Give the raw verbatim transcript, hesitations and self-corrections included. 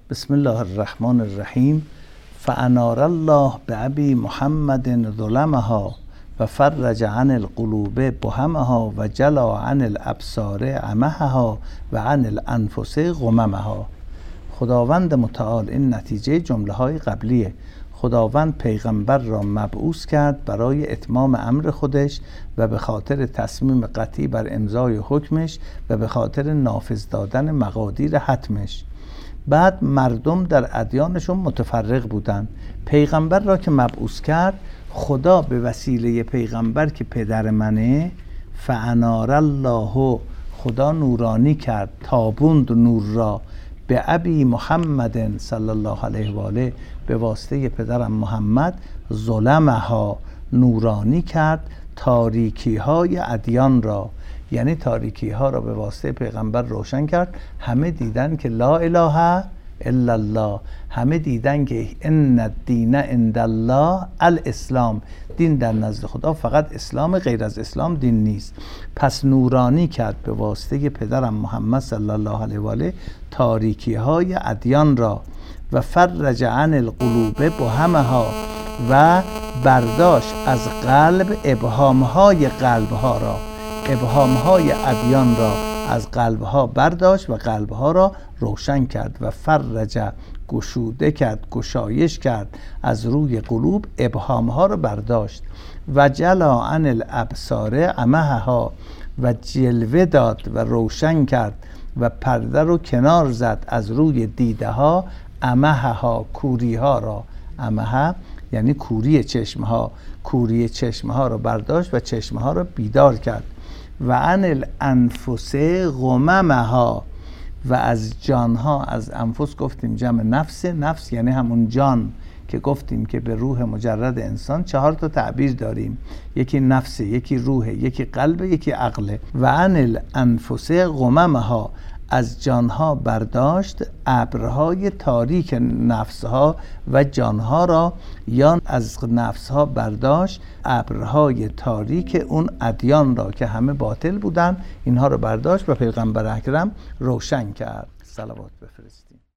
بسم الله الرحمن الرحیم. فانار الله بأبی محمد ظلمها و فرج عن القلوب بهمها و جلا عن الابصار عمها و عن الانفس غممها. خداوند متعال، این نتیجه جمله های قبلیه. خداوند پیغمبر را مبعوث کرد برای اتمام امر خودش و به خاطر تصمیم قطعی بر امضای حکمش و به خاطر نافذ دادن مقادیر حتمش. بعد مردم در ادیانشون متفرق بودن. پیغمبر را که مبعوث کرد، خدا به وسیله پیغمبر که پدر منه، فانار الله، خدا نورانی کرد، تابوند نور را، به ابی محمد صلی الله علیه و آله، به واسطه پدرم محمد، ظلمها، نورانی کرد تاریکی های ادیان را، یعنی تاریکی ها را به واسطه پیغمبر روشن کرد. همه دیدن که لا اله الا الله، همه دیدن که ان الدین عند الله الاسلام، دین در نزد خدا فقط اسلام، غیر از اسلام دین نیست. پس نورانی کرد به واسطه پدرم محمد صلی الله علیه و آله تاریکی های ادیان را، و فرج عن القلوب بهمها، و برداشت از قلب ابهام های قلب ها را، ابهام های ادیان را از قلب ها برداشت و قلب ها را روشن کرد. و فرج، گشوده کرد، گشایش کرد از روی قلوب، ابهام ها را برداشت. و جلا عن الابصار عمها، و جلوه داد و روشن کرد و پرده رو کنار زد از روی دیده ها، عمها، کوری ها را. عمها یعنی کوری چشم ها، کوری چشم ها را برداشت و چشم ها را بیدار کرد. و عن الانفس غممها، و از جان ها، از انفس گفتیم جمع نفس، نفس یعنی همون جان که گفتیم که به روح مجرد انسان چهار تا تعبیر داریم، یکی نفس، یکی روح، یکی قلب، یکی عقل. و عن الانفس غممها، از جانها برداشت ابرهای تاریک نفسها و جانها را، یا از نفسها برداشت ابرهای تاریک اون ادیان را که همه باطل بودن، اینها را برداشت و پیغمبر اکرم روشن کرد. صلوات بفرستیم.